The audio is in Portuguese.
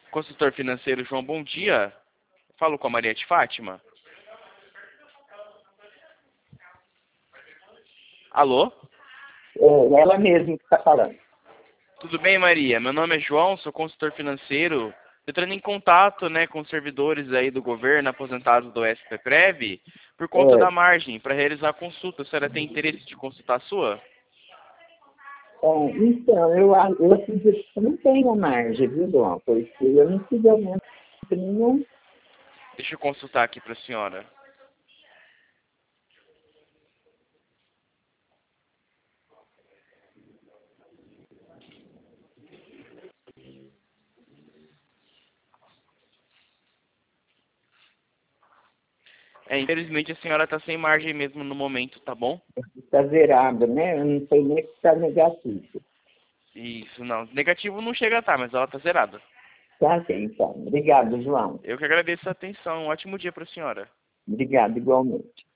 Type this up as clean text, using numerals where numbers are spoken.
Consultor financeiro João, bom dia. Falo com a Maria de Fátima. Alô? É ela mesma que está falando. Tudo bem, Maria? Meu nome é João, sou consultor financeiro. Entrando em contato, com os servidores aí do governo aposentados do SPPrev por conta da margem para realizar a consulta. A senhora tem interesse de consultar a sua? Então, eu acredito que eu não tenho margem, viu, João? Porque eu não tive aumento nenhum. Deixa eu consultar aqui para a senhora. Infelizmente a senhora está sem margem mesmo no momento, tá bom? Está zerado, né? Eu não sei nem se está negativo. Isso, não. Negativo não chega a estar, mas ela está zerada. Tá bem, então. Obrigado, João. Eu que agradeço a atenção. Um ótimo dia para a senhora. Obrigado, igualmente.